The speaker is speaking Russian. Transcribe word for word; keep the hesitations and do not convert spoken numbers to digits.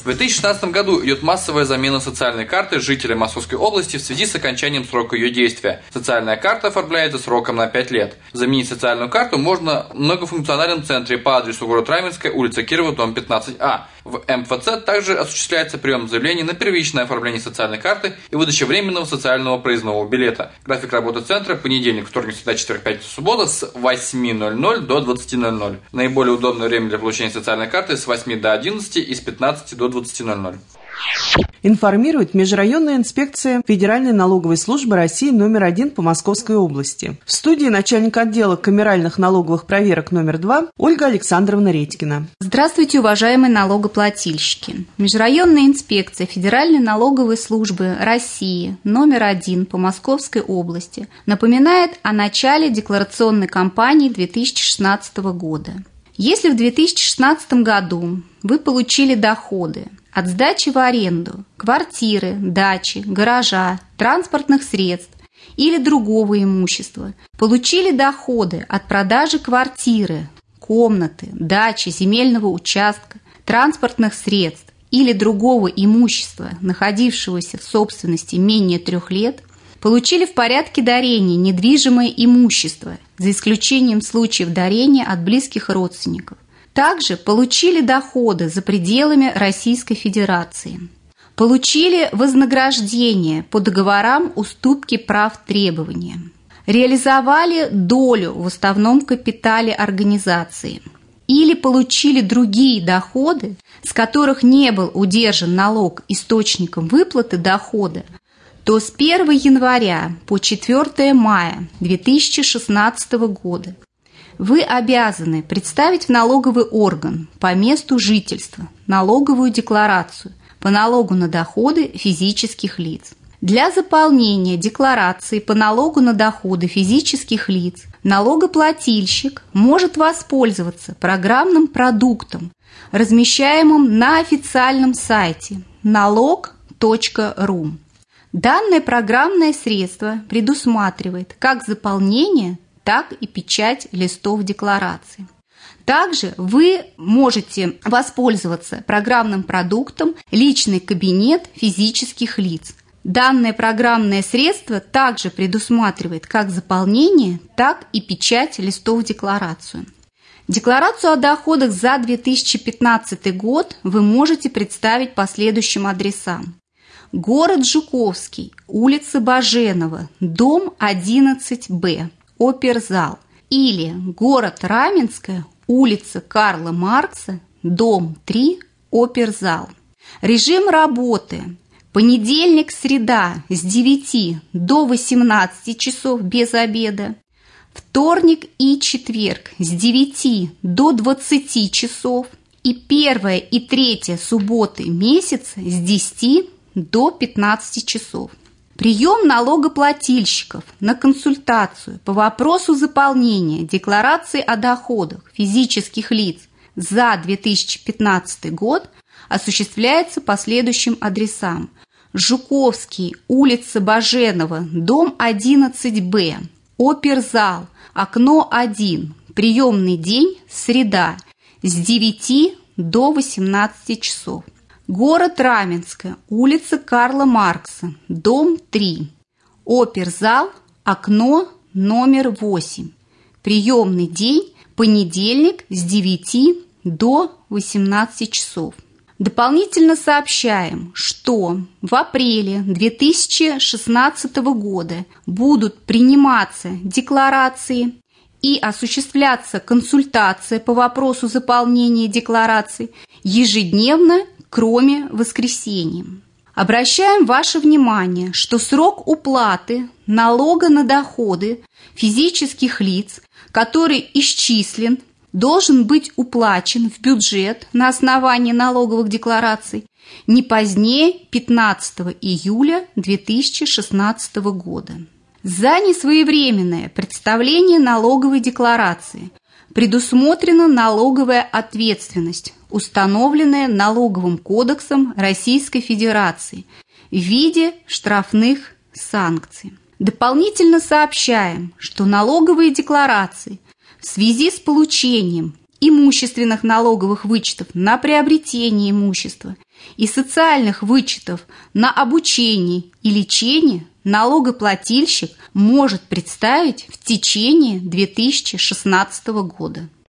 В две тысячи шестнадцатом году идет массовая замена социальной карты жителям Московской области в связи с окончанием срока ее действия. Социальная карта оформляется сроком на пять лет. Заменить социальную карту можно в многофункциональном центре по адресу город Раменская, улица Кирова, дом пятнадцать А. В эм эф цэ также осуществляется прием заявлений на первичное оформление социальной карты и выдача временного социального проездного билета. График работы центра: понедельник, вторник, среда, четверг, пятница, суббота с восьми ноль-ноль до двадцати ноль-ноль. Наиболее удобное время для получения социальной карты с восьми до одиннадцати и с пятнадцати до двадцати ноль-ноль. Информирует Межрайонная инспекция Федеральной налоговой службы России номер один по Московской области. В студии начальник отдела камеральных налоговых проверок номер два Ольга Александровна Редькина. Здравствуйте, уважаемые налогоплательщики. Межрайонная инспекция Федеральной налоговой службы России номер один по Московской области напоминает о начале декларационной кампании две тысячи шестнадцатого года. Если в две тысячи шестнадцатом году вы получили доходы от сдачи в аренду квартиры, дачи, гаража, транспортных средств или другого имущества, получили доходы от продажи квартиры, комнаты, дачи, земельного участка, транспортных средств или другого имущества, находившегося в собственности менее трех лет, получили в порядке дарения недвижимое имущество, за исключением случаев дарения от близких родственников. Также получили доходы за пределами Российской Федерации. Получили вознаграждение по договорам уступки прав требования. Реализовали долю в уставном капитале организации. Или получили другие доходы, с которых не был удержан налог источником выплаты дохода, то с первого января по четвёртое мая две тысячи шестнадцатого года вы обязаны представить в налоговый орган по месту жительства налоговую декларацию по налогу на доходы физических лиц. Для заполнения декларации по налогу на доходы физических лиц налогоплательщик может воспользоваться программным продуктом, размещаемым на официальном сайте налог точка ру. Данное программное средство предусматривает как заполнение, так и печать листов декларации. Также вы можете воспользоваться программным продуктом «Личный кабинет физических лиц». Данное программное средство также предусматривает как заполнение, так и печать листов декларации. Декларацию о доходах за две тысячи пятнадцатый год вы можете представить по следующим адресам. Город Жуковский, улица Баженова, дом одиннадцать Б, оперзал. Или город Раменская, улица Карла Маркса, дом три, оперзал. Режим работы: понедельник, среда с девяти до восемнадцати часов без обеда, вторник и четверг с девяти до двадцати часов и первая и третья субботы месяца с десяти до пятнадцати часов. Прием налогоплательщиков на консультацию по вопросу заполнения декларации о доходах физических лиц за две тысячи пятнадцатый год осуществляется по следующим адресам: Жуковский, улица Баженова, дом одиннадцать Б, оперзал, окно один, приемный день, среда, с девяти до восемнадцати часов. Город Раменская, улица Карла Маркса, дом три, оперзал, окно номер восемь, приемный день, понедельник с девяти до восемнадцати часов. Дополнительно сообщаем, что в апреле две тысячи шестнадцатого года будут приниматься декларации и осуществляться консультация по вопросу заполнения деклараций ежедневно, кроме воскресенья. Обращаем ваше внимание, что срок уплаты налога на доходы физических лиц, который исчислен, должен быть уплачен в бюджет на основании налоговых деклараций не позднее пятнадцатого июля две тысячи шестнадцатого года. За несвоевременное представление налоговой декларации предусмотрена налоговая ответственность, установленная Налоговым кодексом Российской Федерации в виде штрафных санкций. Дополнительно сообщаем, что налоговые декларации в связи с получением имущественных налоговых вычетов на приобретение имущества и социальных вычетов на обучение и лечение налогоплательщик может представить в течение две тысячи шестнадцатого года.